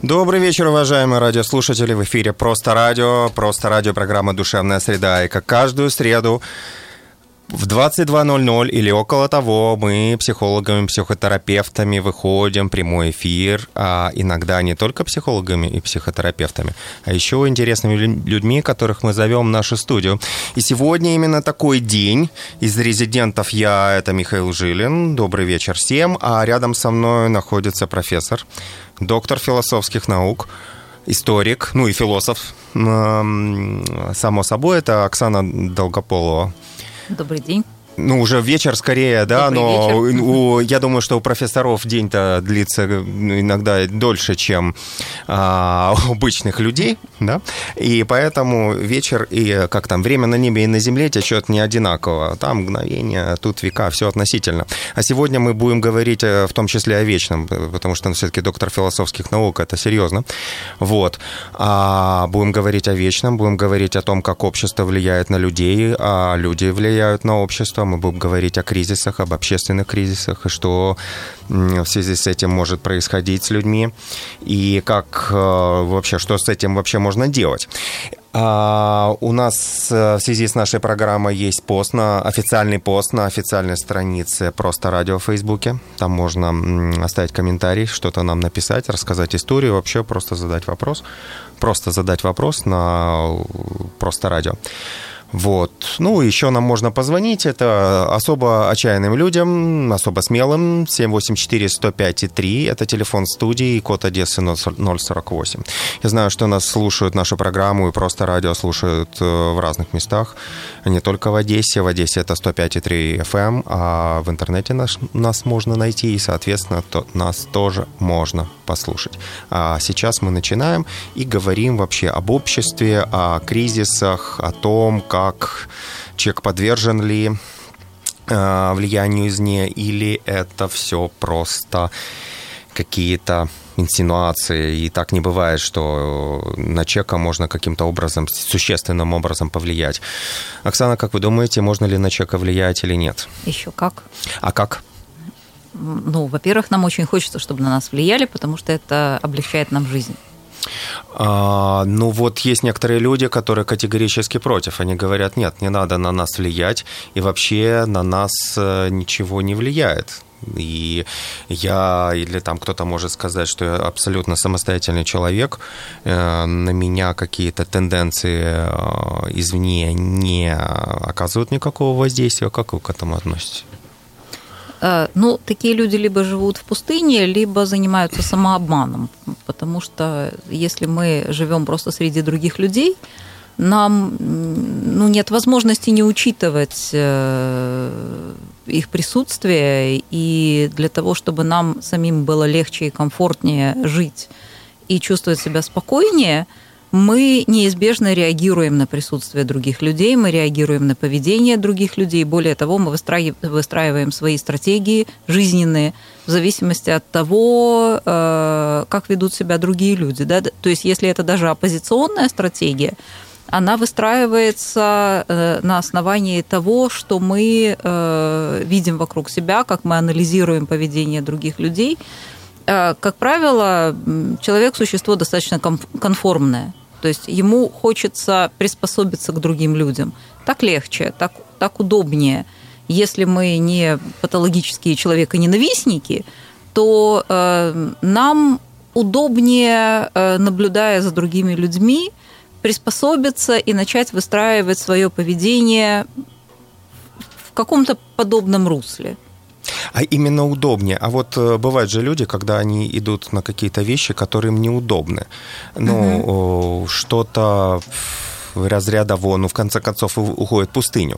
Добрый вечер, уважаемые радиослушатели. В эфире «Просто радио». «Просто радио» — программа «Душевная среда». И как каждую среду в 22:00 или около того мы психологами, психотерапевтами выходим в прямой эфир, а иногда не только психологами и психотерапевтами, а еще интересными людьми, которых мы зовем в нашу студию. И сегодня именно такой день. Из резидентов это Михаил Жилин. Добрый вечер всем. А рядом со мной находится профессор, доктор философских наук, историк, и философ. Само собой, это Оксана Долгополова. Добрый день. Уже вечер скорее, да, Добрый но я думаю, что у профессоров день-то длится иногда дольше, чем у обычных людей, да, и поэтому вечер и, время на небе и на земле течет не одинаково, там мгновение, тут века, все относительно. А сегодня мы будем говорить в том числе о вечном, потому что он все-таки доктор философских наук, это серьезно, будем говорить о вечном, будем говорить о том, как общество влияет на людей, а люди влияют на общество. Мы будем говорить о кризисах, об общественных кризисах, и что в связи с этим может происходить с людьми, и как вообще, что с этим вообще можно делать. У нас в связи с нашей программой есть официальный пост на официальной странице «Просто радио» в Фейсбуке. Там можно оставить комментарий, что-то нам написать, рассказать историю, вообще просто задать вопрос. Просто задать вопрос на «Просто радио». Еще нам можно позвонить. Это особо отчаянным людям, особо смелым. 784-105-3. Это телефон студии, код Одессы 048. Я знаю, что нас слушают, нашу программу, и «Просто радио» слушают в разных местах. Не только в Одессе. В Одессе это 105,3 FM, а в интернете нас можно найти, и, соответственно, нас тоже можно послушать. А сейчас мы начинаем и говорим вообще об обществе, о кризисах, о том, как человек подвержен ли влиянию извне, или это все просто какие-то инсинуации, и так не бывает, что на человека можно каким-то образом, существенным образом повлиять. Оксана, как вы думаете, можно ли на человека влиять или нет? Еще как. А как? Во-первых, нам очень хочется, чтобы на нас влияли, потому что это облегчает нам жизнь. Есть некоторые люди, которые категорически против. Они говорят, нет, не надо на нас влиять, и вообще на нас ничего не влияет. Или там кто-то может сказать, что я абсолютно самостоятельный человек, на меня какие-то тенденции извне не оказывают никакого воздействия. Как вы к этому относитесь? Такие люди либо живут в пустыне, либо занимаются самообманом, потому что если мы живем просто среди других людей, нам нет возможности не учитывать их присутствие, и для того, чтобы нам самим было легче и комфортнее жить и чувствовать себя спокойнее, мы неизбежно реагируем на присутствие других людей, мы реагируем на поведение других людей. Более того, мы выстраиваем свои стратегии жизненные в зависимости от того, как ведут себя другие люди. Да? То есть, если это даже оппозиционная стратегия, она выстраивается на основании того, что мы видим вокруг себя, как мы анализируем поведение других людей. Как правило, человек – существо достаточно конформное. То есть ему хочется приспособиться к другим людям. Так легче, так удобнее. Если мы не патологические человеконенавистники, то нам удобнее, наблюдая за другими людьми, приспособиться и начать выстраивать свое поведение в каком-то подобном русле. А именно удобнее. А бывают же люди, когда они идут на какие-то вещи, которые им неудобны. Что-то разряда в конце концов, уходит в пустыню.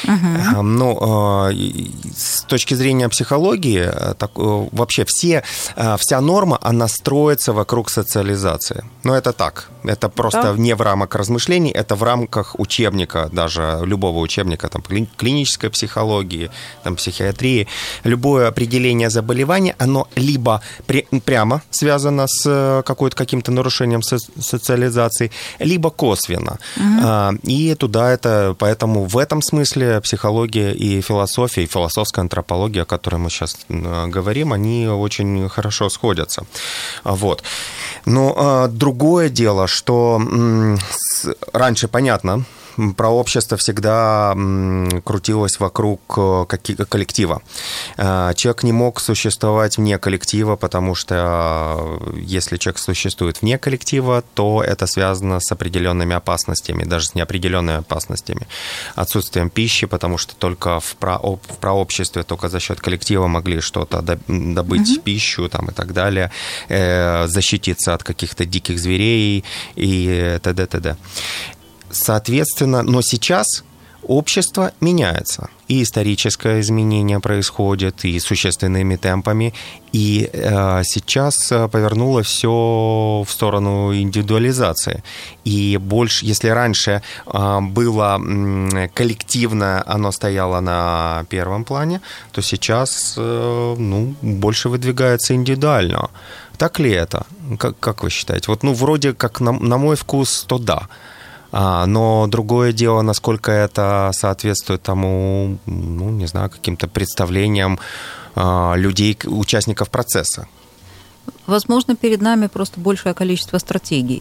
С точки зрения психологии, вообще вся норма, она строится вокруг социализации. Это так. Это просто не в рамках размышлений, это в рамках учебника, даже любого учебника, клинической психологии, психиатрии. Любое определение заболевания, оно либо прямо связано с каким-то нарушением социализации, либо косвенно. И туда поэтому в этом смысле психология и философия, и философская антропология, о которой мы сейчас говорим, они очень хорошо сходятся. Вот. Но другое дело, что раньше, понятно, про общество всегда крутилось вокруг коллектива. Человек не мог существовать вне коллектива, потому что если человек существует вне коллектива, то это связано с определенными опасностями, даже с неопределенными опасностями. Отсутствием пищи, потому что только в праобществе, только за счет коллектива могли что-то добыть, пищу там, и так далее, защититься от каких-то диких зверей и т.д. т.д. Соответственно, но сейчас общество меняется. И историческое изменение происходит, и существенными темпами. И сейчас повернуло все в сторону индивидуализации. И больше, если раньше было коллективное, оно стояло на первом плане, то сейчас больше выдвигается индивидуально. Так ли это? Как вы считаете? Вот, вроде как на мой вкус, то да. Но другое дело, насколько это соответствует тому, не знаю, каким-то представлениям людей, участников процесса. Возможно, перед нами просто большее количество стратегий,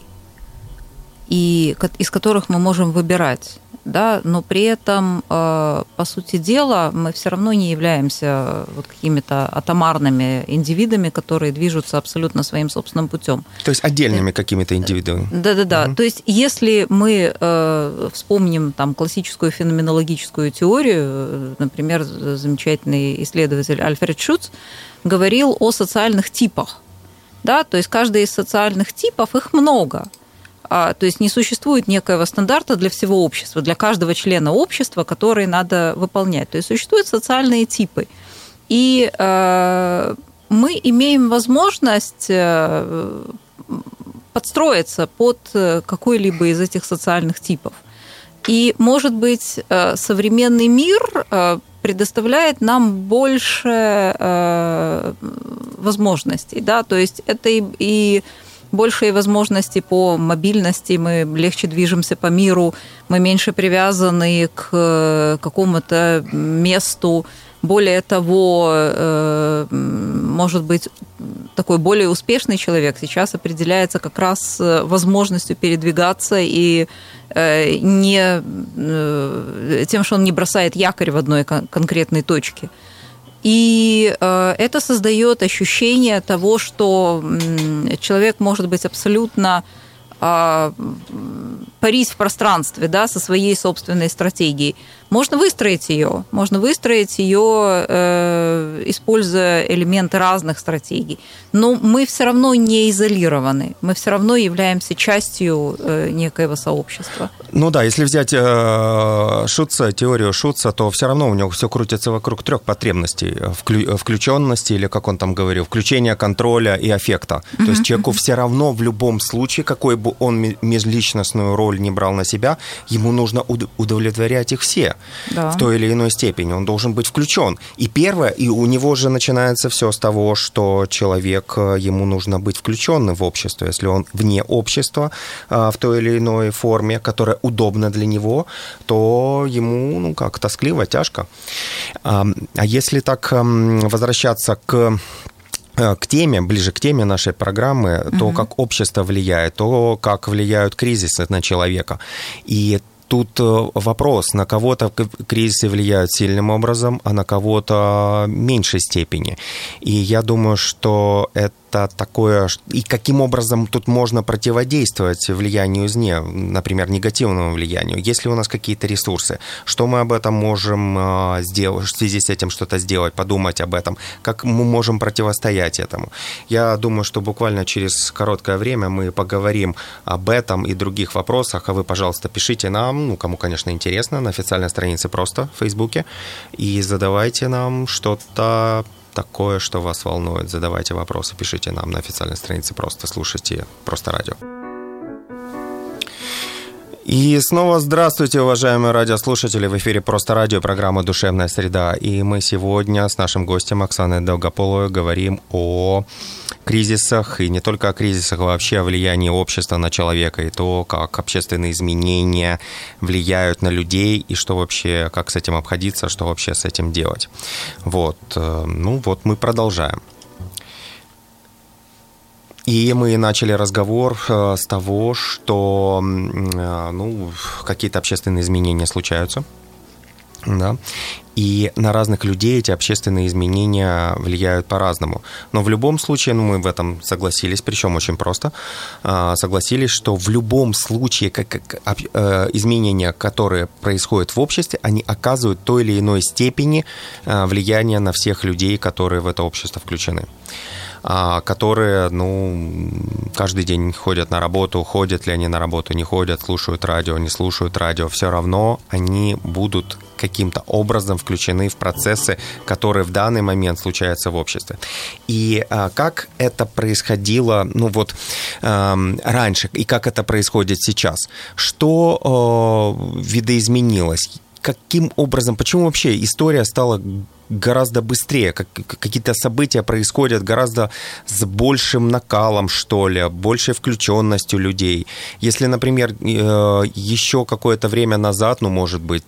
из которых мы можем выбирать, да, но при этом, по сути дела, мы все равно не являемся какими-то атомарными индивидами, которые движутся абсолютно своим собственным путем. То есть отдельными какими-то индивидуумами. Да. То есть если мы вспомним там классическую феноменологическую теорию, например, замечательный исследователь Альфред Шуц говорил о социальных типах, да, то есть каждый из социальных типов, их много. То есть не существует некоего стандарта для всего общества, для каждого члена общества, который надо выполнять. То есть существуют социальные типы. И мы имеем возможность подстроиться под какой-либо из этих социальных типов. И, может быть, современный мир предоставляет нам больше возможностей. Да? То есть это и большие возможности по мобильности, мы легче движемся по миру, мы меньше привязаны к какому-то месту. Более того, может быть, такой более успешный человек сейчас определяется как раз возможностью передвигаться и не тем, что он не бросает якорь в одной конкретной точке. И это создает ощущение того, что человек может быть абсолютно парить в пространстве, да, со своей собственной стратегией. Можно выстроить ее, используя элементы разных стратегий. Но мы все равно не изолированы, мы все равно являемся частью некоего сообщества. Ну да, если взять теорию Шутца, то все равно у него все крутится вокруг трех потребностей. Включенности, или, как он там говорил, включения, контроля и аффекта. То есть человеку все равно в любом случае, какой бы он межличностную роль не брал на себя, ему нужно удовлетворять их все. Да. В той или иной степени. Он должен быть включен. И первое, и у него же начинается все с того, что ему нужно быть включенным в общество. Если он вне общества в той или иной форме, которая удобна для него, то ему, тоскливо, тяжко. А если так возвращаться к теме, ближе к теме нашей программы, то, как общество влияет, то, как влияют кризисы на человека. И тут вопрос, на кого-то кризисы влияют сильным образом, а на кого-то в меньшей степени. И я думаю, что это такое... И каким образом тут можно противодействовать влиянию извне, например, негативному влиянию? Есть ли у нас какие-то ресурсы? Что мы об этом можем сделать, в связи с этим что-то сделать, подумать об этом? Как мы можем противостоять этому? Я думаю, что буквально через короткое время мы поговорим об этом и других вопросах, а вы, пожалуйста, пишите нам, кому, конечно, интересно, на официальной странице «Просто» в Фейсбуке, и задавайте нам что-то такое, что вас волнует. Задавайте вопросы, пишите нам на официальной странице «Просто», слушайте «Просто радио». И снова здравствуйте, уважаемые радиослушатели. В эфире «Просто радио», программа «Душевная среда». И мы сегодня с нашим гостем Оксаной Долгополовой говорим о кризисах, и не только о кризисах, а вообще о влиянии общества на человека, и то, как общественные изменения влияют на людей, и что вообще, как с этим обходиться, что вообще с этим делать. Вот, мы продолжаем. И мы начали разговор с того, что какие-то общественные изменения случаются, да, и на разных людей эти общественные изменения влияют по-разному. Но в любом случае, мы в этом согласились, причем очень просто, согласились, что в любом случае изменения, которые происходят в обществе, они оказывают в той или иной степени влияние на всех людей, которые в это общество включены. Которые, каждый день ходят на работу, ходят ли они на работу, не ходят, слушают радио, не слушают радио, все равно они будут каким-то образом включены в процессы, которые в данный момент случаются в обществе. И как это происходило, раньше, и как это происходит сейчас? Что видоизменилось? Каким образом, почему вообще история стала гораздо быстрее, какие-то события происходят гораздо с большим накалом, что ли, большей включенностью людей. Если, например, еще какое-то время назад, может быть,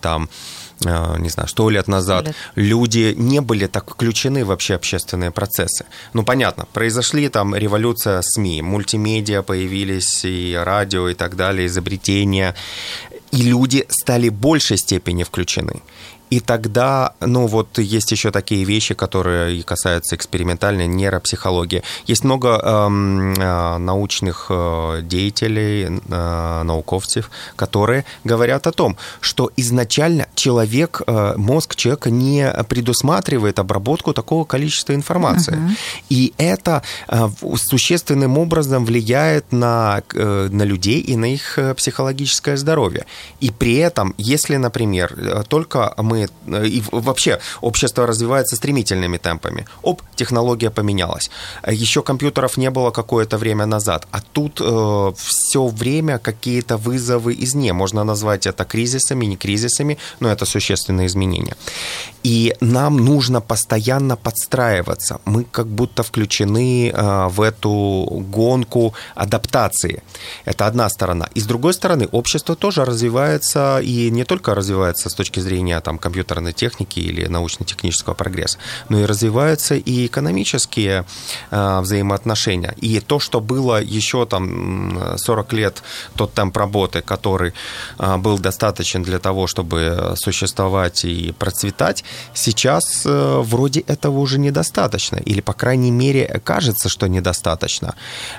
100 лет назад, люди не были так включены в вообще общественные процессы. Понятно, произошли революция СМИ, мультимедиа появились, и радио, и так далее, изобретения, и люди стали в большей степени включены. И тогда, есть еще такие вещи, которые касаются экспериментальной нейропсихологии. Есть много научных деятелей, науковцев, которые говорят о том, что изначально мозг человека не предусматривает обработку такого количества информации. И это существенным образом влияет на людей и на их психологическое здоровье. И при этом, если, например, только и вообще общество развивается стремительными темпами. Технология поменялась. Еще компьютеров не было какое-то время назад, а тут все время какие-то вызовы извне. Можно назвать это кризисами, не кризисами, но это существенные изменения. И нам нужно постоянно подстраиваться. Мы как будто включены в эту гонку адаптации. Это одна сторона. И с другой стороны, общество тоже развивается, и не только развивается с точки зрения компьютерной техники или научно-технического прогресса, но и развиваются и экономические взаимоотношения. И то, что было еще 40 лет, тот темп работы, который был достаточен для того, чтобы существовать и процветать, сейчас вроде этого уже недостаточно. Или, по крайней мере, кажется, что недостаточно.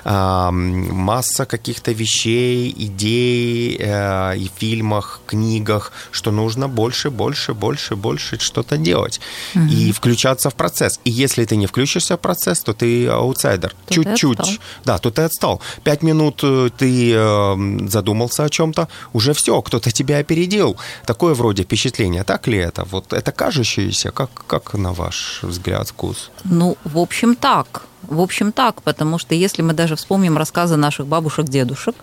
Масса каких-то вещей, идей и фильмах, книгах, что нужно больше что-то делать и включаться в процесс. И если ты не включишься в процесс, то ты аутсайдер. Чуть-чуть. Да, то ты отстал. 5 минут ты задумался о чем-то, уже все, кто-то тебя опередил. Такое вроде впечатление. Так ли это? Вот это кажущееся, как на ваш взгляд, вкус? В общем, так. Потому что если мы даже вспомним рассказы наших бабушек, дедушек,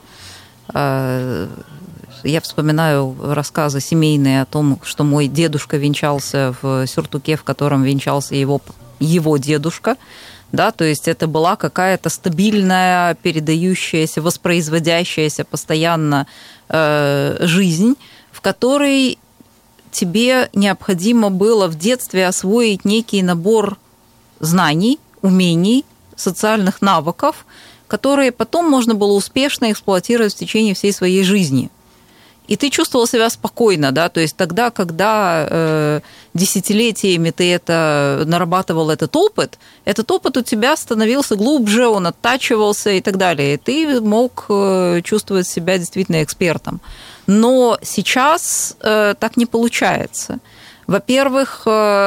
я вспоминаю рассказы семейные о том, что мой дедушка венчался в сюртуке, в котором венчался его дедушка. Да, то есть это была какая-то стабильная, передающаяся, воспроизводящаяся постоянно жизнь, в которой тебе необходимо было в детстве освоить некий набор знаний, умений, социальных навыков, которые потом можно было успешно эксплуатировать в течение всей своей жизни. И ты чувствовал себя спокойно, да, то есть тогда, когда десятилетиями ты нарабатывал этот опыт у тебя становился глубже, он оттачивался и так далее, и ты мог чувствовать себя действительно экспертом. Но сейчас так не получается. Во-первых,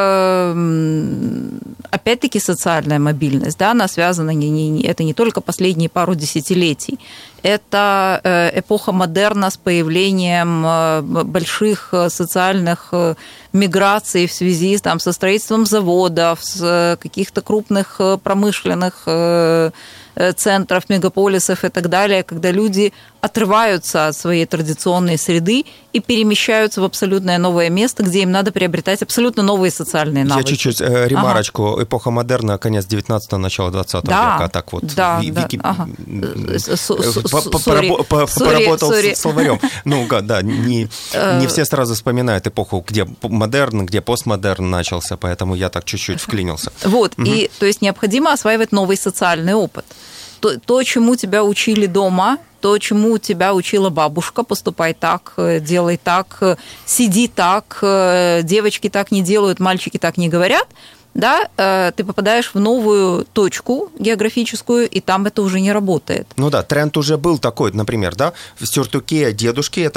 опять-таки социальная мобильность, да, она связана, это не только последние пару десятилетий, это эпоха модерна с появлением больших социальных миграций в связи со строительством заводов, с каких-то крупных промышленных центров, мегаполисов и так далее, когда люди отрываются от своей традиционной среды и перемещаются в абсолютное новое место, где им надо приобретать абсолютно новые социальные навыки. Я чуть-чуть ремарочку. Эпоха модерна, конец 19-го, начало 20 века. Так вот. Поработал с словарем. Ну, да, не все сразу вспоминают эпоху, где модерн, где постмодерн начался, поэтому я так чуть-чуть вклинился. Вот, и то есть необходимо осваивать новый социальный опыт. То, чему тебя учили дома, то, чему тебя учила бабушка, поступай так, делай так, сиди так, девочки так не делают, мальчики так не говорят, да, ты попадаешь в новую точку географическую, и там это уже не работает. Ну да, тренд уже был такой, например, да, в сюртуке дедушки это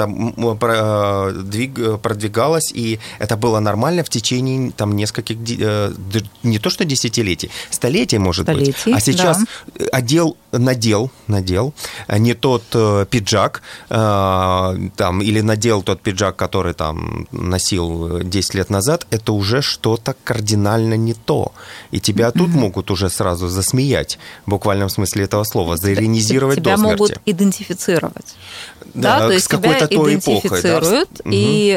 продвигалось, и это было нормально в течение там нескольких, не то что десятилетий, столетий, может быть. А сейчас надел не тот пиджак, там, или надел тот пиджак, который там носил 10 лет назад, это уже что-то кардинально не то. И тебя тут могут уже сразу засмеять, в буквальном смысле этого слова, заиронизировать до смерти. Тебя могут идентифицировать. Да, то есть с какой-то тебя идентифицируют, эпохой, да?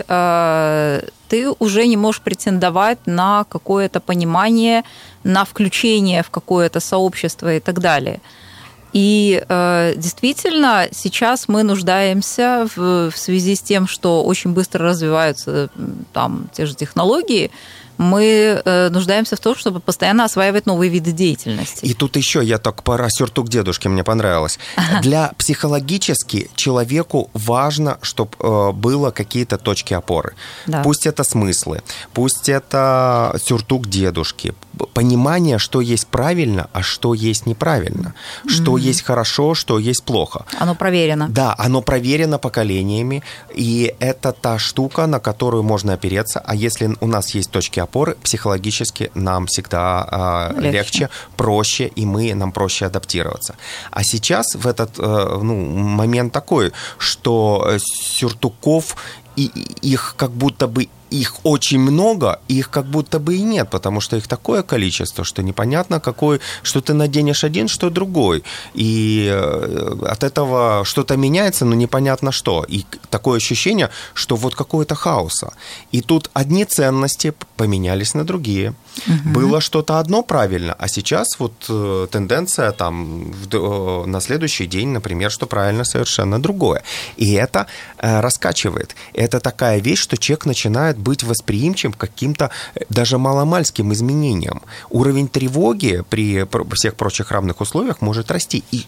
И ты уже не можешь претендовать на какое-то понимание, на включение в какое-то сообщество и так далее. И действительно, сейчас мы нуждаемся в связи с тем, что очень быстро развиваются там те же технологии, мы нуждаемся в том, чтобы постоянно осваивать новые виды деятельности. И тут еще, я так про сюртук дедушки, мне понравилось. Для психологически человеку важно, чтобы было какие-то точки опоры. Да. Пусть это смыслы, пусть это сюртук дедушки, понимание, что есть правильно, а что есть неправильно, что есть хорошо, что есть плохо. Оно проверено. Да, оно проверено поколениями, и это та штука, на которую можно опереться, а если у нас есть точки опоры, психологически нам всегда легче, проще, и нам проще адаптироваться. А сейчас в этот момент такой, что сюртуков, их как будто бы их очень много, их как будто бы и нет, потому что их такое количество, что непонятно, что ты наденешь один, что другой. И от этого что-то меняется, но непонятно что. И такое ощущение, что вот какое-то хаоса. И тут одни ценности поменялись на другие. Было что-то одно правильно, а сейчас вот тенденция там на следующий день, например, что правильно совершенно другое. И это раскачивает. Это такая вещь, что человек начинает быть восприимчив к каким-то даже маломальским изменениям. Уровень тревоги при всех прочих равных условиях может расти. И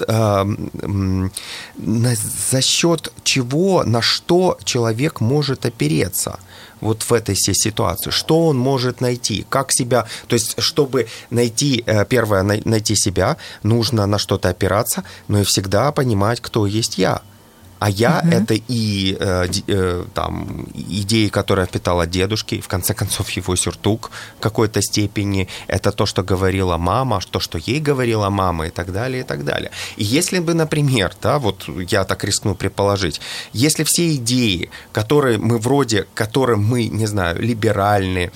за счет чего, на что человек может опереться вот в этой ситуации? Что он может найти? Как себя... То есть, чтобы найти... Первое, найти себя, нужно на что-то опираться, но и всегда понимать, кто есть я. А я это и там идеи, которые впитала дедушки, в конце концов его сюртук в какой-то степени, это то, что говорила мама, то, что ей говорила мама и так далее, и так далее. И если бы, например, да, вот я так рискну предположить, если все идеи, которые мы, не знаю, либеральны,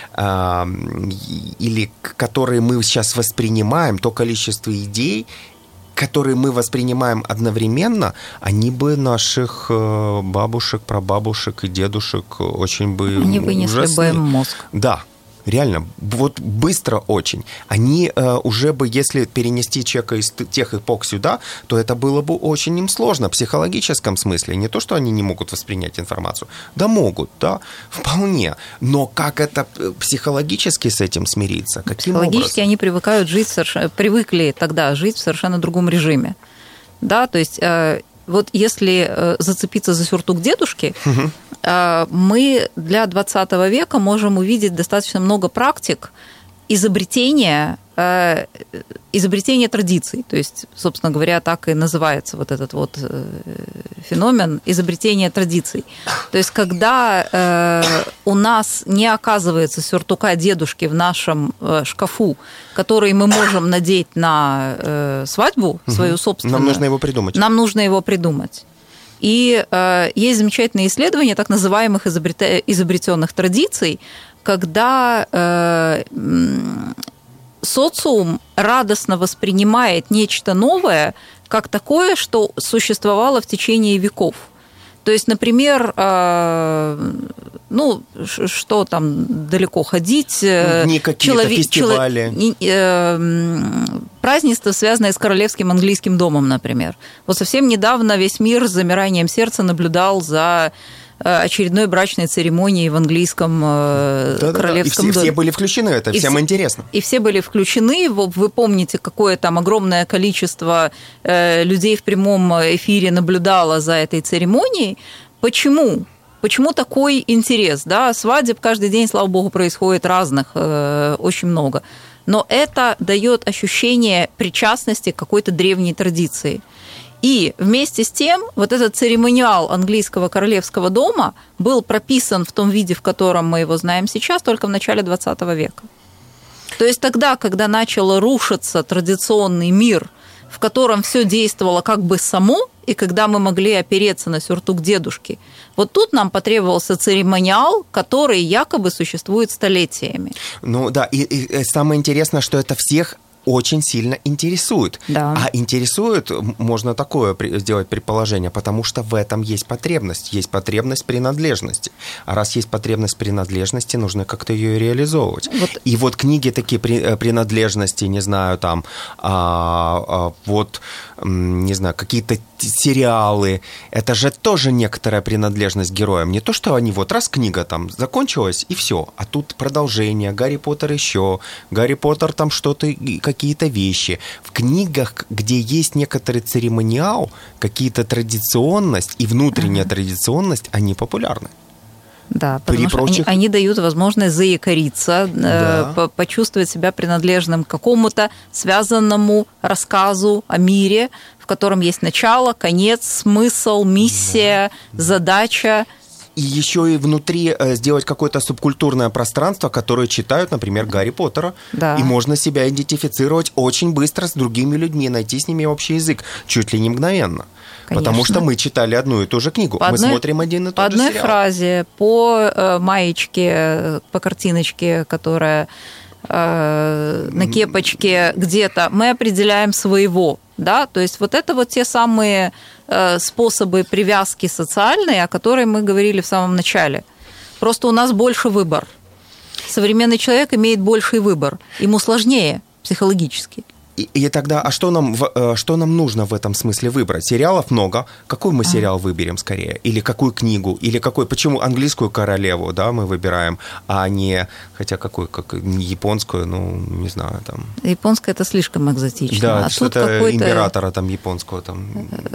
или которые мы сейчас воспринимаем, то количество идей, которые мы воспринимаем одновременно, они бы наших бабушек, прабабушек и дедушек очень бы они вынесли бы мозг. Да, реально, вот быстро очень. Они уже бы, если перенести человека из тех эпох сюда, то это было бы очень им сложно в психологическом смысле. Не то, что они не могут воспринять информацию. Да могут, да, вполне. Но как это психологически с этим смириться? Каким психологически образом? Они привыкли тогда жить в совершенно другом режиме. Да, то есть вот если зацепиться за сюртук дедушки, мы для 20 века можем увидеть достаточно много практик изобретения традиций. То есть, собственно говоря, так и называется вот этот вот феномен изобретения традиций. То есть, когда у нас не оказывается сюртука дедушки в нашем шкафу, который мы можем надеть на свадьбу свою собственную. Нам нужно его придумать. Нам нужно его придумать. И есть замечательные исследования так называемых изобретенных традиций, когда социум радостно воспринимает нечто новое как такое, что существовало в течение веков. То есть, например, что там далеко ходить? Дни какие-то, фестивали. Празднество, связанное с Королевским английским домом, например. Вот совсем недавно весь мир с замиранием сердца наблюдал за очередной брачной церемонией в английском королевском доме. Все были включены, это всем интересно. И все были включены. Вы помните, какое там огромное количество людей в прямом эфире наблюдало за этой церемонией. Почему? Почему такой интерес? Да, свадеб каждый день, слава богу, происходит разных, очень много. Но это дает ощущение причастности к какой-то древней традиции. И вместе с тем вот этот церемониал английского королевского дома был прописан в том виде, в котором мы его знаем сейчас, только в начале XX века. То есть тогда, когда начал рушиться традиционный мир, в котором все действовало как бы само, и когда мы могли опереться на сюртук дедушки, вот тут нам потребовался церемониал, который якобы существует столетиями. Ну да, и самое интересное, что это всех очень сильно интересует. Да. А интересует, можно такое сделать предположение, потому что в этом есть потребность принадлежности. А раз есть потребность принадлежности, нужно как-то ее реализовывать. Вот. И вот книги такие принадлежности, не знаю, там, не знаю, какие-то сериалы, это же тоже некоторая принадлежность героям. Не то, что они вот раз книга там закончилась, и все, а тут продолжение, Гарри Поттер еще, Гарри Поттер там что-то, какие-то вещи. В книгах, где есть некоторый церемониал, какие-то традиционность и внутренняя традиционность, они популярны. Да, потому что они дают возможность заякориться, да, почувствовать себя принадлежным к какому-то связанному рассказу о мире, в котором есть начало, конец, смысл, миссия, задача. И еще и внутри сделать какое-то субкультурное пространство, которое читают, например, Гарри Поттера. Да. И можно себя идентифицировать очень быстро с другими людьми, найти с ними общий язык, чуть ли не мгновенно. Конечно. Потому что мы читали одну и ту же книгу, мы смотрим один и тот же сериал. По одной фразе, по маечке, по картиночке, которая на кепочке где-то, мы определяем своего. Да? То есть вот это вот те самые способы привязки социальные, о которых мы говорили в самом начале. Просто у нас больше выбор. Современный человек имеет больший выбор. Ему сложнее психологически. И тогда, а что нам нужно в этом смысле выбрать? Сериалов много. Какой мы сериал выберем скорее? Или какую книгу? Или почему английскую королеву, да, мы выбираем, а не, хотя не японскую, не знаю, там. Японская это слишком экзотично. Да, что-то императора там японского там.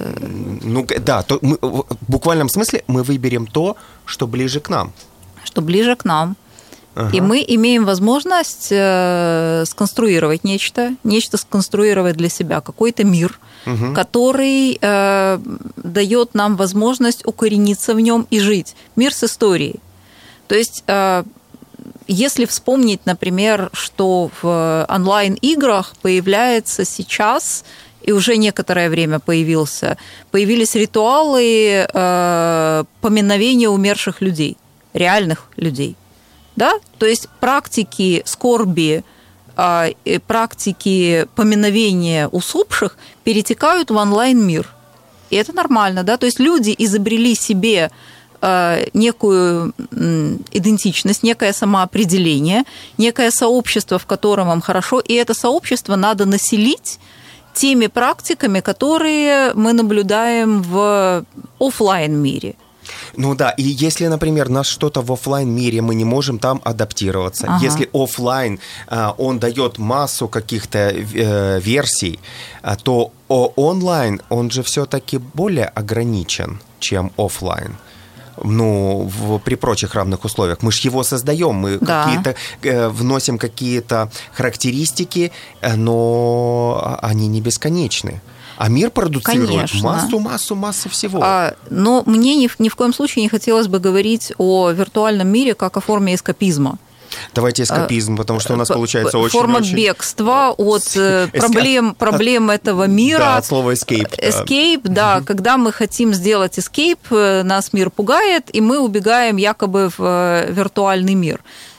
В буквальном смысле мы выберем то, что ближе к нам. Что ближе к нам. Ага. И мы имеем возможность сконструировать нечто сконструировать для себя, какой-то мир, угу, который дает нам возможность укорениться в нем и жить. Мир с историей. То есть, если вспомнить, например, что в онлайн-играх появляется сейчас, и уже некоторое время появились ритуалы поминовения умерших людей, реальных людей. Да? То есть практики скорби, практики поминовения усопших перетекают в онлайн-мир. И это нормально. Да? То есть люди изобрели себе некую идентичность, некое самоопределение, некое сообщество, в котором им хорошо, и это сообщество надо населить теми практиками, которые мы наблюдаем в офлайн-мире. Ну да, и если, например, нас что-то в офлайн-мире, мы не можем там адаптироваться. Ага. Если офлайн, он дает массу каких-то версий, то онлайн, он же все-таки более ограничен, чем офлайн. При прочих равных условиях. Мы же его создаем, мы вносим какие-то характеристики, но они не бесконечны. А мир продуцирует массу всего. Но мне ни в коем случае не хотелось бы говорить о виртуальном мире как о форме эскапизма. Давайте эскапизм, потому что у нас получается форма бегства от проблем этого мира. Да, от слова escape. Escape, да, когда мы хотим сделать escape, нас мир пугает, и мы убегаем якобы в виртуальный мир.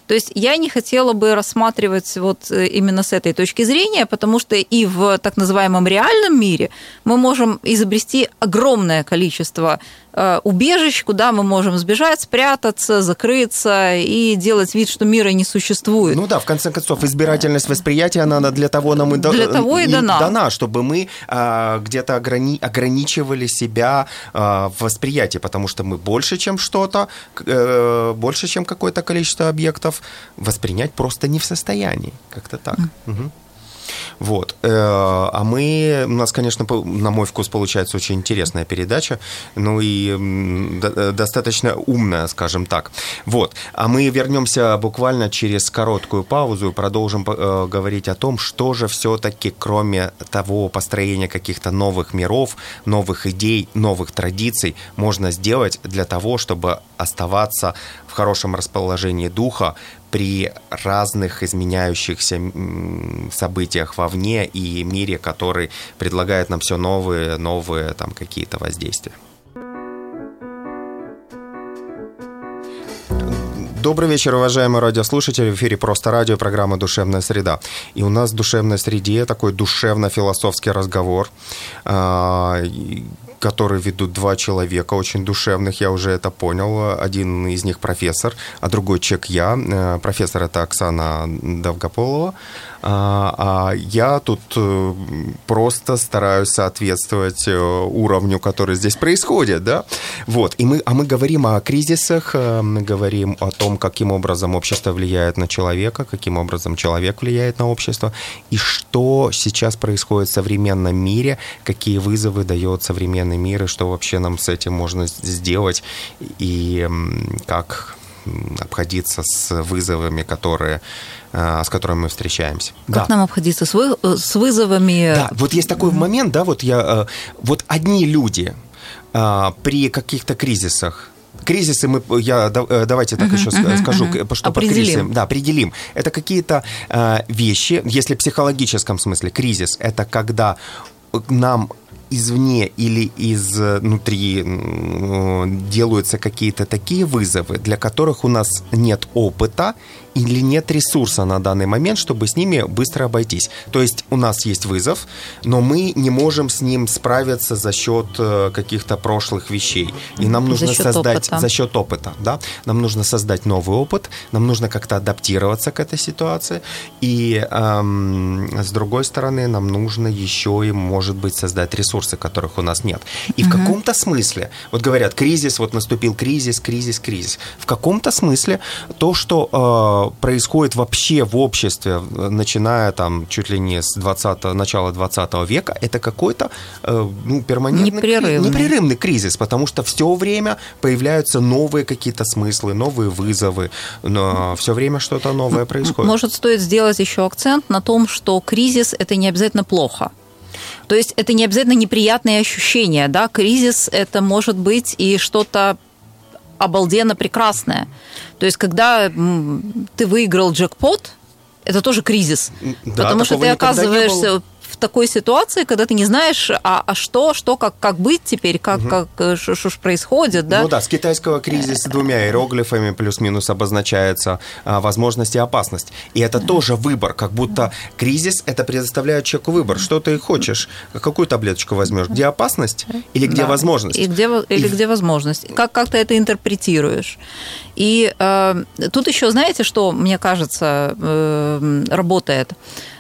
То есть я не хотела бы рассматривать вот именно с этой точки зрения, потому что и в так называемом реальном мире мы можем изобрести огромное количество убежищ, куда мы можем сбежать, спрятаться, закрыться и делать вид, что мира не существует. Ну да, в конце концов, избирательность восприятия, она для того нам и дана, чтобы мы где-то ограничивали себя в восприятии, потому что мы больше, чем что-то, больше, чем какое-то количество объектов, воспринять просто не в состоянии. Как-то так. Угу. Вот. А у нас, конечно, на мой вкус, получается очень интересная передача, ну и достаточно умная, скажем так. Вот. А мы вернемся буквально через короткую паузу и продолжим говорить о том, что же все-таки, кроме того построения каких-то новых миров, новых идей, новых традиций, можно сделать для того, чтобы оставаться в хорошем расположении духа при разных изменяющихся событиях вовне и мире, который предлагает нам все новые там какие-то воздействия. Добрый вечер, уважаемые радиослушатели. В эфире «Просто радио», программа «Душевная среда». И у нас в «Душевной среде» такой душевно-философский разговор, который ведут два человека очень душевных, я уже это понял. Один из них профессор, а другой человек я. Профессор – это Оксана Довгополова. А я тут просто стараюсь соответствовать уровню, который здесь происходит, да? Вот. Мы говорим о кризисах, мы говорим о том, каким образом общество влияет на человека, каким образом человек влияет на общество, и что сейчас происходит в современном мире, какие вызовы дает современный мир, и что вообще нам с этим можно сделать, и как обходиться с вызовами, с которыми мы встречаемся. Как нам обходиться с вызовами? Да, вот есть такой момент, да, вот одни люди при каких-то кризисах, кризисы давайте так еще скажу, что под кризисом. Да, определим. Это какие-то вещи, если в психологическом смысле кризис, это когда нам извне или изнутри делаются какие-то такие вызовы, для которых у нас нет опыта или нет ресурса на данный момент, чтобы с ними быстро обойтись. То есть у нас есть вызов, но мы не можем с ним справиться за счет каких-то прошлых вещей. И нам нужно за счет опыта, да? Нам нужно создать новый опыт, нам нужно как-то адаптироваться к этой ситуации. И с другой стороны, нам нужно еще и, может быть, создать ресурсы, которых у нас нет. И в каком-то смысле, вот говорят, кризис, вот наступил кризис. В каком-то смысле то, что происходит вообще в обществе, начиная там чуть ли не с начала 20 века, это какой-то перманентный, непрерывный кризис, потому что все время появляются новые какие-то смыслы, новые вызовы, но все время что-то новое происходит. Может, стоит сделать еще акцент на том, что кризис – это не обязательно плохо. То есть это не обязательно неприятные ощущения, да, кризис – это может быть и что-то обалденно прекрасное. То есть, когда ты выиграл джекпот, это тоже кризис, да, потому что ты оказываешься в такой ситуации, когда ты не знаешь, что как быть теперь, что ж происходит, да? Ну да, с китайского кризиса двумя иероглифами плюс-минус обозначается возможность и опасность. И это тоже выбор, как будто кризис это предоставляет человеку выбор. Что ты хочешь? Какую таблеточку возьмешь? Где опасность или где возможность? Где возможность? Как ты это интерпретируешь? И тут еще, знаете, что, мне кажется, работает?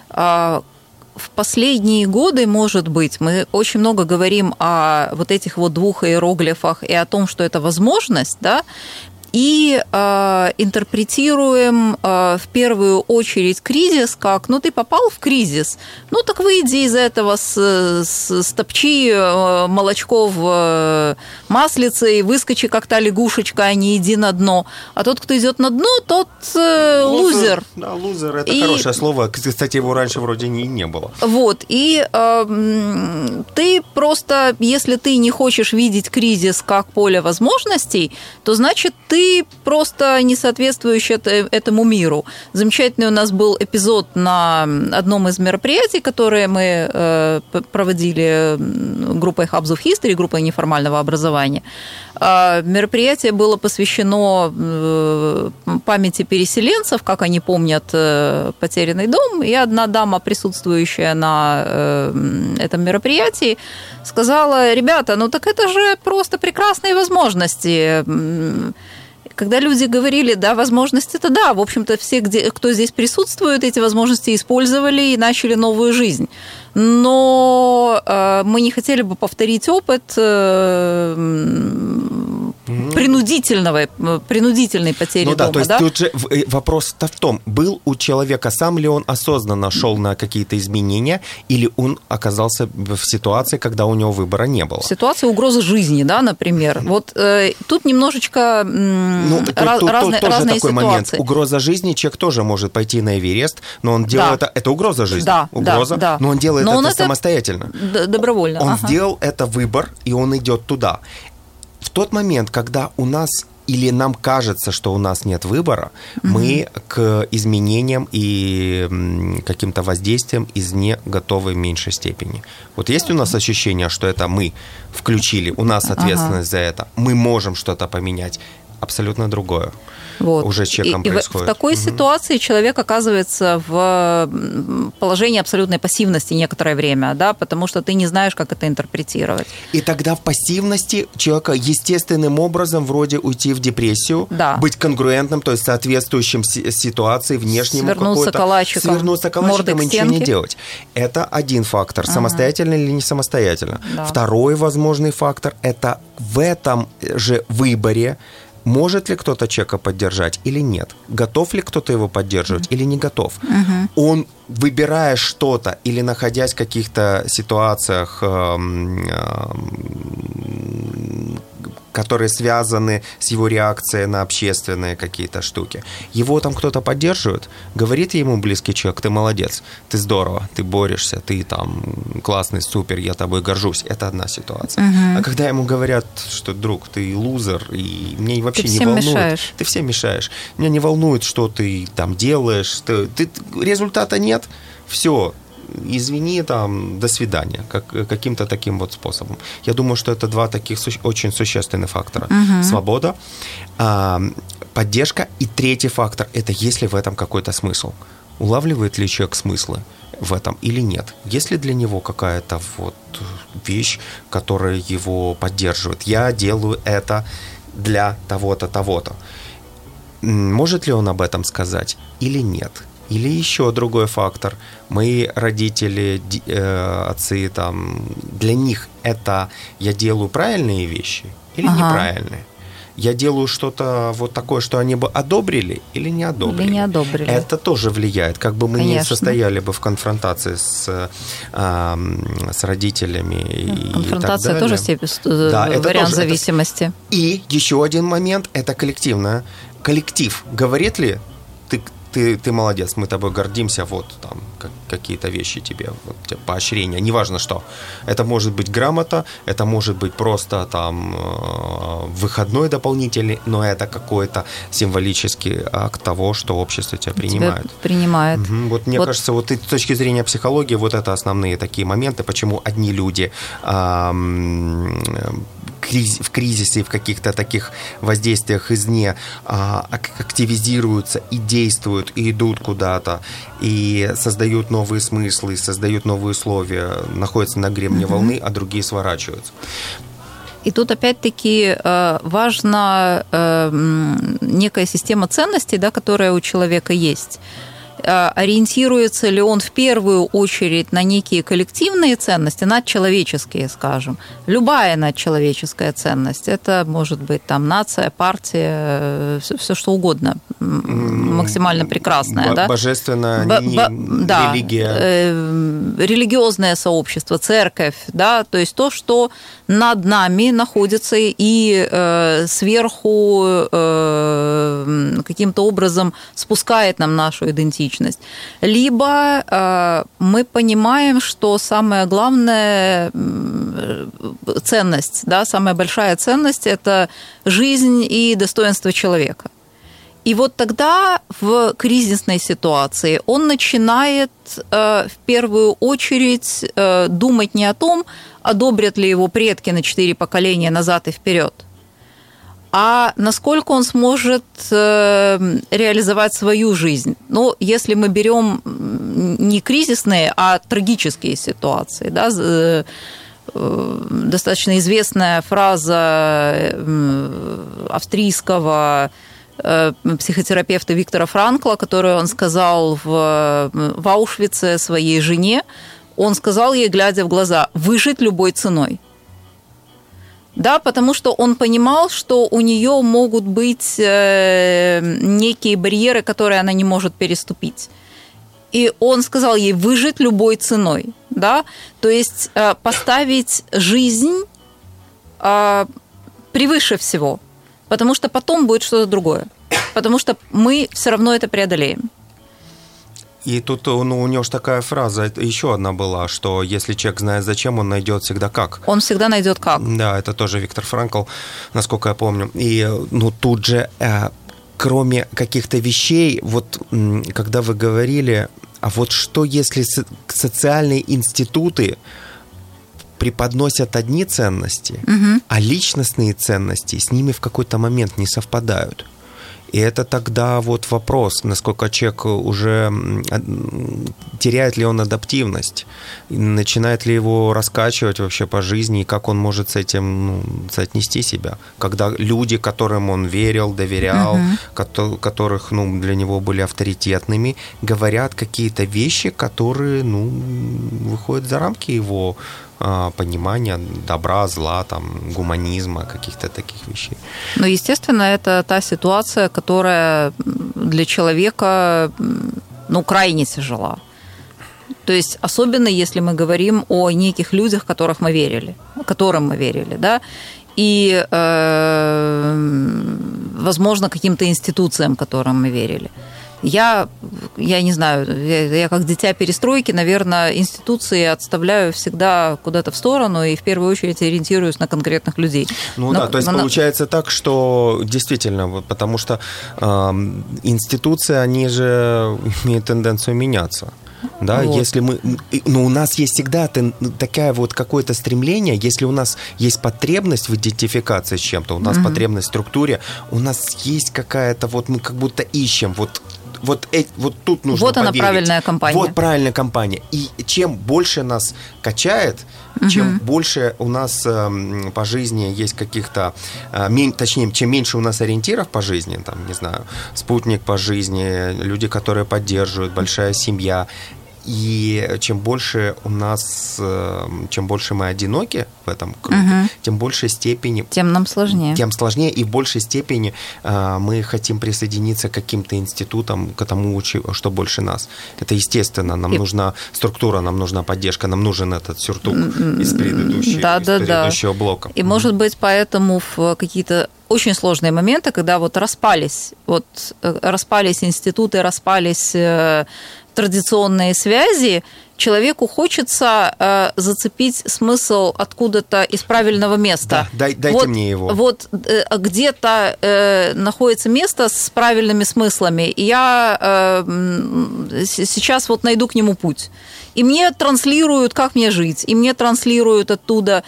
В последние годы, может быть, мы очень много говорим о вот этих вот двух иероглифах и о том, что это возможность, да, и интерпретируем в первую очередь кризис как, ты попал в кризис, так выйди из этого, стопчи молочко в маслице и выскочи как та лягушечка, а не иди на дно. А тот, кто идет на дно, тот лузер. Да, лузер – это хорошее слово. Кстати, его раньше вроде не было. Вот, и ты просто, если ты не хочешь видеть кризис как поле возможностей, то значит, ты просто не соответствующий этому миру. Замечательный у нас был эпизод на одном из мероприятий, которые мы проводили группой Hubs of History, группой неформального образования. Мероприятие было посвящено памяти переселенцев, как они помнят потерянный дом, и одна дама, присутствующая на этом мероприятии, сказала: ребята, ну так это же просто прекрасные возможности. Когда люди говорили, да, возможности-то да, в общем-то, все, кто здесь присутствует, эти возможности использовали и начали новую жизнь. Но мы не хотели бы повторить опыт принудительной потери дома. То есть тут же вопрос-то в том, был у человека, сам ли он осознанно шел на какие-то изменения, или он оказался в ситуации, когда у него выбора не было? В ситуации угрозы жизни, да, например. Вот тут немножечко разные такой ситуации. Момент. Угроза жизни, человек тоже может пойти на Эверест, но он делает это угроза жизни. Да, угроза, да. Но он делает это самостоятельно. Добровольно. Он сделал это выбор, и он идет туда. В тот момент, когда у нас или нам кажется, что у нас нет выбора, мы к изменениям и каким-то воздействиям извне готовы в меньшей степени. Вот есть у нас ощущение, что это мы включили, у нас ответственность за это, мы можем что-то поменять. Абсолютно другое. Вот. Уже с человеком происходит. В такой ситуации человек оказывается в положении абсолютной пассивности некоторое время, да, потому что ты не знаешь, как это интерпретировать. И тогда в пассивности человека естественным образом вроде уйти в депрессию, быть конгруентным, то есть соответствующим ситуации внешнему свернуться калачиком и ничего не делать. Это один фактор. Самостоятельно или не самостоятельно. Да. Второй возможный фактор – это в этом же выборе может ли кто-то человека поддержать или нет? Готов ли кто-то его поддерживать или не готов? Он, выбирая что-то или находясь в каких-то ситуациях, которые связаны с его реакцией на общественные какие-то штуки, его там кто-то поддерживает? Говорит ему близкий человек: ты молодец, ты здорово, ты борешься, ты там классный, супер, я тобой горжусь. Это одна ситуация. А когда ему говорят, что, друг, ты лузер, и мне вообще не волнует. Ты всем мешаешь. Меня не волнует, что ты там делаешь. Результата нет. Все. Извини, там, до свидания, каким-то таким вот способом. Я думаю, что это два таких очень существенных фактора. Свобода, поддержка, и третий фактор – это есть ли в этом какой-то смысл. Улавливает ли человек смыслы в этом или нет? Есть ли для него какая-то вот вещь, которая его поддерживает? Я делаю это для того-то, того-то. Может ли он об этом сказать или нет? Или еще другой фактор. Мои родители, отцы, там, для них это я делаю правильные вещи или неправильные? Я делаю что-то вот такое, что они бы одобрили или не одобрили? Или не одобрили. Это тоже влияет. Как бы мы не состояли бы в конфронтации с родителями. Конфронтация и так тоже вариант зависимости. И еще один момент – это коллективное. Коллектив говорит ли: ты молодец, мы тобой гордимся, вот там какие-то вещи тебе, вот, поощрения, неважно что. Это может быть грамота, это может быть просто там выходной дополнительный, но это какой-то символический акт того, что общество тебя принимает. Вот мне кажется, вот с точки зрения психологии, вот это основные такие моменты, почему одни люди в кризисе, в каких-то таких воздействиях извне активизируются и действуют, и идут куда-то, и создают новые смыслы, создают новые условия, находятся на гребне волны, а другие сворачиваются. И тут опять-таки важна некая система ценностей, да, которая у человека есть. Ориентируется ли он в первую очередь на некие коллективные ценности, надчеловеческие, скажем. Любая надчеловеческая ценность. Это может быть там нация, партия, все что угодно. Максимально прекрасное. Да? Божественная религия. Религиозное сообщество, церковь. Да? То есть то, что над нами находится и сверху каким-то образом спускает нам нашу идентичность. Либо мы понимаем, что самая главная ценность, да, самая большая ценность – это жизнь и достоинство человека. И вот тогда в кризисной ситуации он начинает в первую очередь думать не о том, одобрят ли его предки на 4 поколения назад и вперед, а насколько он сможет реализовать свою жизнь. Ну, если мы берем не кризисные, а трагические ситуации, да, достаточно известная фраза австрийского психотерапевта Виктора Франкла, которую он сказал в Аушвице своей жене, он сказал ей, глядя в глаза, выжить любой ценой. Да, потому что он понимал, что у нее могут быть некие барьеры, которые она не может переступить. И он сказал ей выжить любой ценой. Да? То есть поставить жизнь превыше всего, потому что потом будет что-то другое. Потому что мы все равно это преодолеем. И тут у него же такая фраза, еще одна была, что если человек знает зачем, он найдет всегда как. Он всегда найдет как. Да, это тоже Виктор Франкл, насколько я помню. И тут же, кроме каких-то вещей, вот когда вы говорили, а вот что если социальные институты преподносят одни ценности, а личностные ценности с ними в какой-то момент не совпадают? И это тогда вот вопрос, насколько человек уже теряет ли он адаптивность, начинает ли его раскачивать вообще по жизни, и как он может с этим соотнести себя. Когда люди, которым он верил, доверял, которых для него были авторитетными, говорят какие-то вещи, которые выходят за рамки его понимания добра, зла, гуманизма, каких-то таких вещей. Ну, естественно, это та ситуация, которая для человека, крайне тяжела. То есть, особенно если мы говорим о неких людях, которым мы верили, да, и, возможно, каким-то институциям, которым мы верили. Я не знаю, я как дитя перестройки, наверное, институции отставляю всегда куда-то в сторону и в первую очередь ориентируюсь на конкретных людей. То есть получается так, что действительно, потому что институции, они же имеют тенденцию меняться. Да, вот. Если мы, у нас есть всегда такая вот какое-то стремление, если у нас есть потребность в идентификации с чем-то, у нас потребность в структуре, у нас есть какая-то мы как будто ищем вот тут нужно вот она, правильная компания. Вот правильная компания. И чем больше нас качает, чем больше у нас по жизни есть каких-то, точнее, чем меньше у нас ориентиров по жизни, не знаю, спутник по жизни, люди, которые поддерживают, большая семья. И чем больше мы одиноки в этом круге, тем в большей степени... Тем нам сложнее. Тем сложнее, и в большей степени мы хотим присоединиться к каким-то институтам, к тому, что больше нас. Это естественно. Нам нужна структура, нам нужна поддержка, нам нужен этот сюртук из предыдущего блока. И, может быть, поэтому в какие-то очень сложные моменты, когда распались институты, распались традиционные связи, человеку хочется зацепить смысл откуда-то из правильного места. Да, дайте мне его. Вот где-то находится место с правильными смыслами, и я сейчас найду к нему путь. И мне транслируют, как мне жить, и мне транслируют оттуда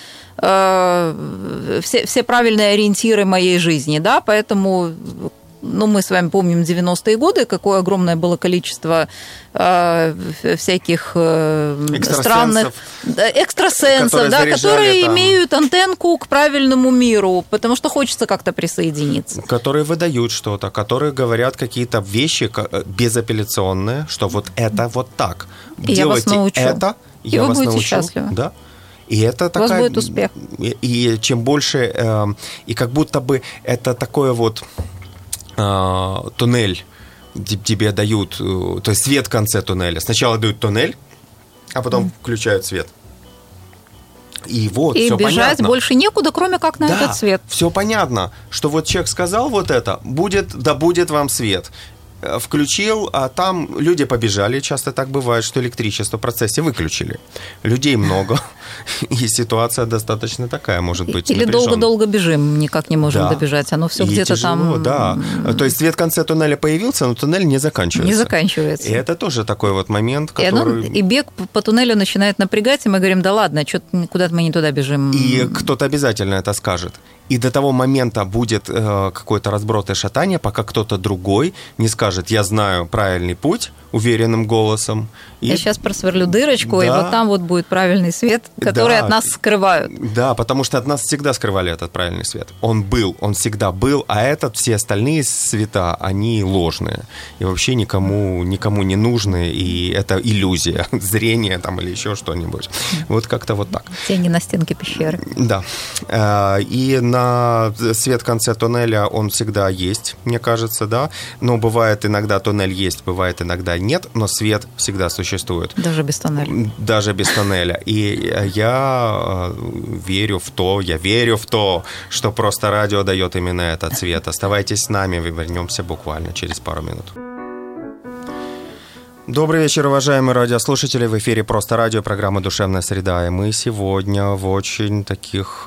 все правильные ориентиры моей жизни, да, поэтому... мы с вами помним 90-е годы, какое огромное было количество всяких странных экстрасенсов, которые имеют антенку к правильному миру, потому что хочется как-то присоединиться. Которые выдают что-то, которые говорят какие-то вещи безапелляционные, что вот это вот так. Я вас научу. Это, и вы будете счастливы. Да. И это у вас будет успех. И чем больше... И как будто бы это такое туннель тебе дают, то есть свет в конце туннеля. Сначала дают туннель, а потом включают свет. И все бежать понятно. Больше некуда, кроме как на этот свет. Все понятно, что человек сказал это, будет вам свет. Включил, а там люди побежали. Часто так бывает, что электричество в процессе выключили. Людей много. И ситуация достаточно такая, может быть, или долго-долго бежим, никак не можем добежать. Оно все где-то тяжело, там... Да. То есть свет в конце туннеля появился, но туннель не заканчивается. Не заканчивается. И это тоже такой вот момент, который... И бег по туннелю начинает напрягать, и мы говорим, да ладно, куда-то мы не туда бежим. И кто-то обязательно это скажет. И до того момента будет какой-то разброд и шатание, пока кто-то другой не скажет: я знаю правильный путь уверенным голосом. Я сейчас просверлю дырочку, и вот там вот будет правильный свет, который от нас скрывают. Да, потому что от нас всегда скрывали этот правильный свет. Он всегда был, а все остальные света, они ложные. И вообще никому не нужны, и это иллюзия, зрение там или еще что-нибудь. Вот как-то вот так. Тени на стенке пещеры. Да. И на свет в конце туннеля он всегда есть, мне кажется, да. Но бывает иногда туннель есть, бывает иногда нет, но свет всегда существует. Даже без туннеля. Даже без туннеля. И я верю в то, что просто радио дает именно этот свет. Оставайтесь с нами, вернемся буквально через пару минут. Добрый вечер, уважаемые радиослушатели. В эфире «Просто радио», программа «Душевная среда». И мы сегодня в очень таких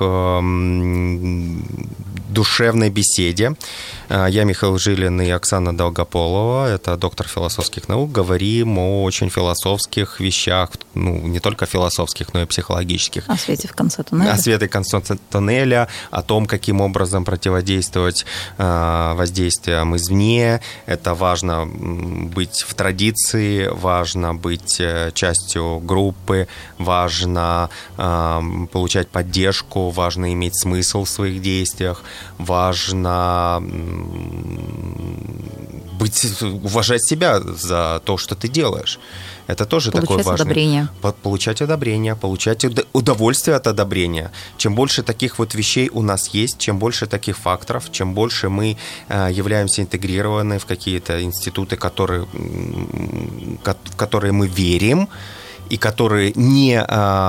душевной беседе. Я Михаил Жилин и Оксана Долгополова, это доктор философских наук. Говорим о очень философских вещах, не только философских, но и психологических. О свете в конце туннеля. О свете в конце туннеля, о том, каким образом противодействовать воздействиям извне. Это важно быть в традиции, важно быть частью группы, важно получать поддержку, важно иметь смысл в своих действиях, важно уважать себя за то, что ты делаешь. Это тоже такое важное. Получать одобрение, получать удовольствие от одобрения. Чем больше таких вот вещей у нас есть, чем больше таких факторов, чем больше мы являемся интегрированы в какие-то институты, в которые мы верим, и которые не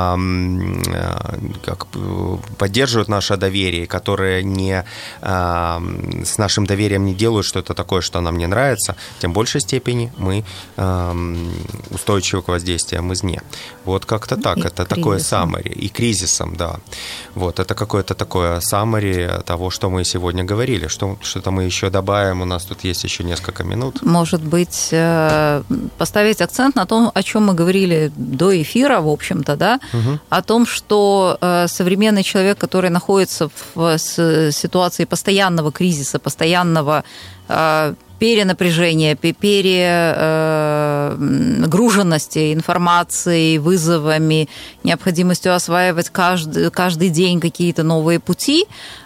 поддерживают наше доверие, которые не с нашим доверием не делают что-то такое, что нам не нравится, тем в большей степени мы устойчивы к воздействиям извне. Вот как-то так. Это такое summary. И кризисом, да. Вот, это какое-то такое summary того, что мы сегодня говорили. Что-то мы еще добавим. У нас тут есть еще несколько минут. Может быть, поставить акцент на том, о чем мы говорили до эфира, в общем-то, да, о том, что современный человек, который находится в ситуации постоянного кризиса, постоянного перенапряжения, перегруженности информацией, вызовами, необходимостью осваивать каждый день какие-то новые пути,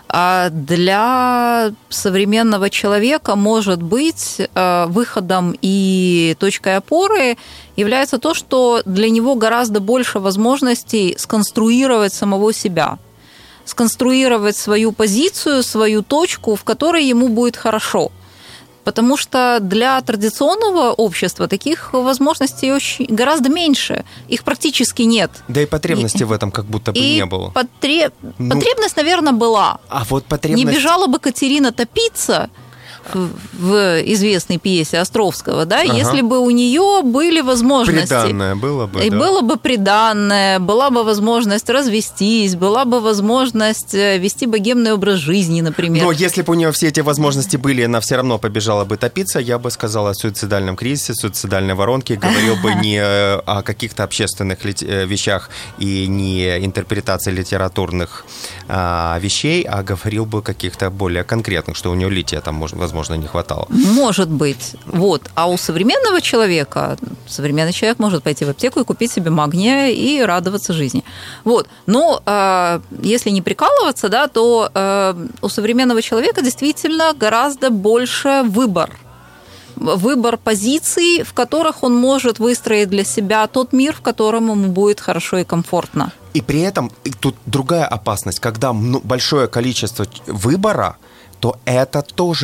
для современного человека, может быть, выходом и точкой опоры является то, что для него гораздо больше возможностей сконструировать самого себя, сконструировать свою позицию, свою точку, в которой ему будет хорошо. Потому что для традиционного общества таких возможностей гораздо меньше. Их практически нет. Да и потребности в этом как будто бы не было. Потребность, наверное, была. А вот потребность... Не бежала бы Катерина топиться в известной пьесе Островского, да, если бы у нее были возможности. Приданное было бы, и да. было бы приданное, была бы возможность развестись, была бы возможность вести богемный образ жизни, например. Но если бы у нее все эти возможности были, она все равно побежала бы топиться, я бы сказал о суицидальном кризисе, суицидальной воронке, говорил бы не о каких-то общественных вещах и не интерпретации литературных вещей, а говорил бы о каких-то более конкретных, что у нее лития там, возможно, не хватало. Может быть. Вот. А у современного человека, современный человек может пойти в аптеку и купить себе магния и радоваться жизни. Вот. Но если не прикалываться, да, то у современного человека действительно гораздо больше выбор позиций, в которых он может выстроить для себя тот мир, в котором ему будет хорошо и комфортно. И при этом тут другая опасность, когда большое количество выбора, то это тоже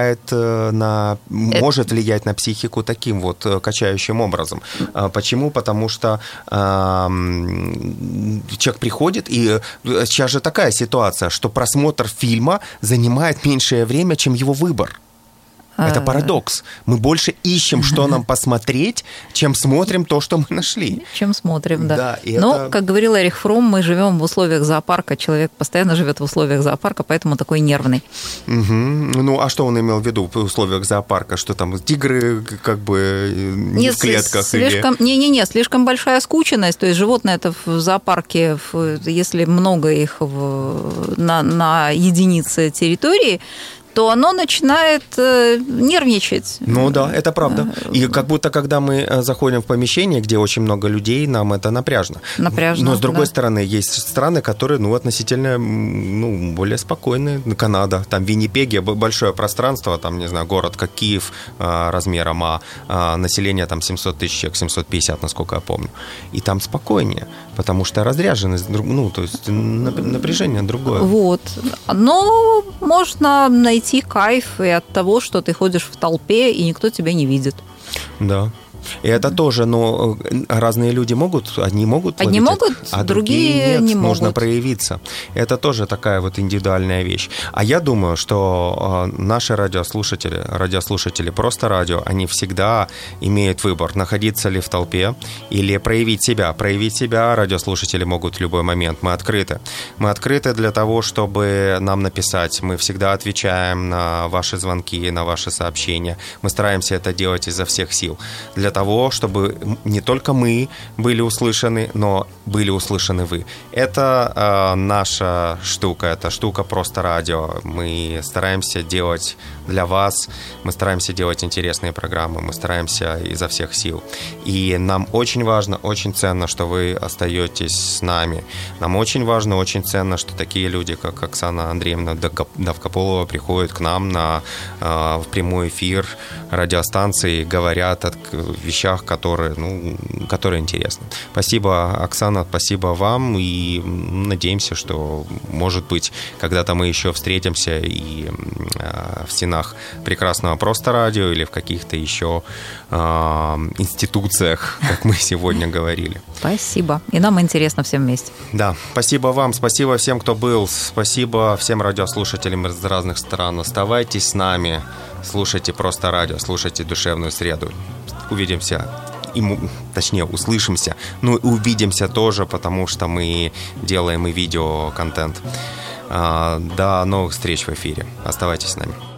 может влиять на психику таким вот качающим образом. Почему? Потому что человек приходит, и сейчас же такая ситуация, что просмотр фильма занимает меньшее время, чем его выбор. Это парадокс. Мы больше ищем, что нам посмотреть, чем смотрим то, что мы нашли. Чем смотрим, да. Да, Но, это... как говорил Эрих Фромм, мы живем в условиях зоопарка. Человек постоянно живет в условиях зоопарка, поэтому такой нервный. Угу. Ну, а что он имел в виду в условиях зоопарка? Что там тигры как бы не в клетках? Слишком... Не-не-не, слишком большая скученность. То есть животные это в зоопарке, если много их на единице территории, то оно начинает нервничать. Ну да, это правда. И как будто, когда мы заходим в помещение, где очень много людей, нам это напряжно. Напряжно, но, с другой стороны, есть страны, которые, относительно, более спокойные. Канада, там Виннипеге, большое пространство, там, не знаю, город как Киев размером, а население там 700 тысяч человек, 750, насколько я помню. И там спокойнее, потому что разряженность, то есть напряжение другое. Вот. Но можно найти кайф и от того, что ты ходишь в толпе, и никто тебя не видит. Да. И это тоже, но разные люди могут, одни могут, а другие нет, не могут. Нужно проявиться. Это тоже такая вот индивидуальная вещь. А я думаю, что наши радиослушатели просто радио, они всегда имеют выбор, находиться ли в толпе или проявить себя. Проявить себя радиослушатели могут в любой момент. Мы открыты. Мы открыты для того, чтобы нам написать. Мы всегда отвечаем на ваши звонки, на ваши сообщения. Мы стараемся это делать изо всех сил. Для того, чтобы не только мы были услышаны, но были услышаны вы. Это наша штука, это штука просто радио. Мы стараемся делать для вас, мы стараемся делать интересные программы, мы стараемся изо всех сил. И нам очень важно, очень ценно, что вы остаетесь с нами. Нам очень важно, очень ценно, что такие люди, как Оксана Андреевна Довкополова, приходят к нам в прямой эфир радиостанции, говорят о вещах, которые интересны. Спасибо, Оксана, спасибо вам, и надеемся, что, может быть, когда-то мы еще встретимся и в стенах прекрасного просто радио или в каких-то еще институциях, как мы сегодня говорили. Спасибо. И нам интересно всем вместе. Да, спасибо вам, спасибо всем, кто был, спасибо всем радиослушателям из разных стран. Оставайтесь с нами, слушайте просто радио, слушайте «Душевную среду». Увидимся, услышимся, и увидимся тоже, потому что мы делаем и видеоконтент. До новых встреч в эфире. Оставайтесь с нами.